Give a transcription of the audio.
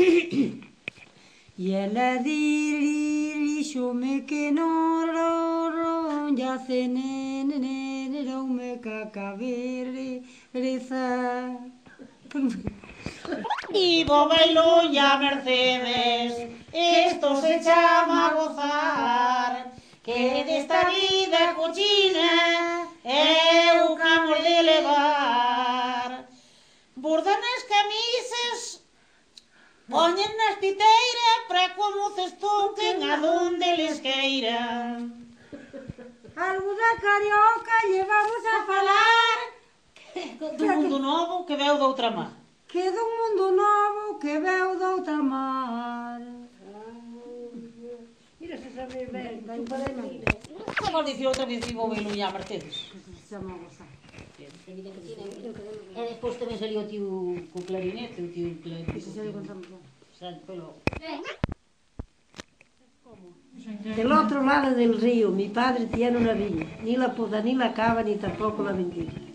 Y ela dixome que non ya se roume cacabereza. Ivo bailoulla Mercedes, esto se chama gozar, que desta vida cochina eu camos de levar. Bordan as camisas, poñen nas titeiras para como cestoquen a donde les queira. Algo da carioca llevamos a falar Dun mundo novo que veu doutra mar. que dun mundo novo que veu doutra mar. Mira, se sabe ben, Vamos dicir outra vez Ivo bailoulla Mercedes. Chama a gozar. E despois tamén salió o tío co clarinete, o tío clarinete. Ese xa lle contamos. Foi logo. Del otro lado del río, mi padre tiene una viña. Ni la poda, ni la cava, ni tampoco la vendimia.